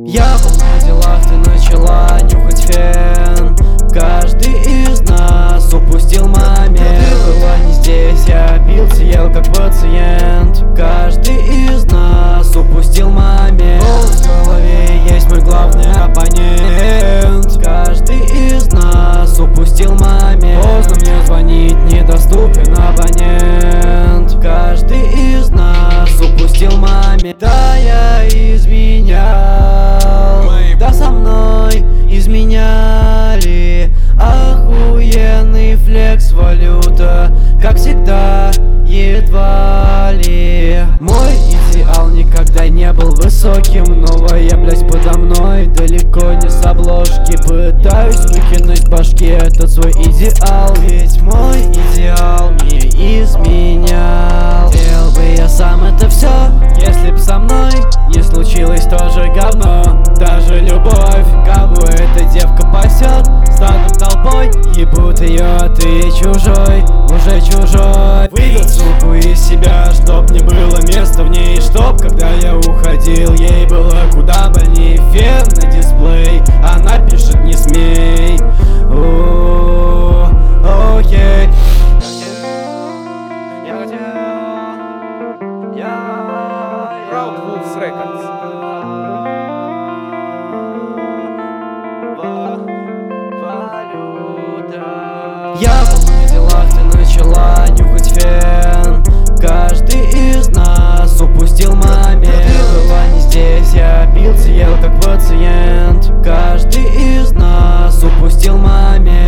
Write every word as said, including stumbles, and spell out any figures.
Я был на делах, ты начала нюхать фен. Каждый из нас упустил момент. Ты была не здесь, я бился, ел как пациент. Каждый из нас упустил момент. В голове есть мой главный оппонент. Каждый из нас упустил момент. Поздно мне звонить, недоступен абонент. Каждый из нас упустил момент. Да, я изменял, да со мной изменяли. Охуенный флекс, валюта, как всегда, едва ли. Мой идеал никогда не был высоким. Новая, блядь, подо мной, далеко не с обложки. Пытаюсь выкинуть с башки этот свой идеал. Ведь мой идеал мне изменял. Делал бы я сам это все, если б со мной не случилось тоже говно. Даже любовь, кого эта девка пасет, станут толпой, ебут ее, ты чужой, уже чужой. Вывел суку из себя, чтоб не было места в ней. Чтоб, когда я уходил, ей было куда больней. Фен на дисплей, она пишет не смей. О, окей. Я хотел, я Proud Wolves Records. Я был на делах, ты начала нюхать фен. Каждый из нас упустил момент. Ты была не здесь, я бился, ел как пациент. Каждый из нас упустил момент.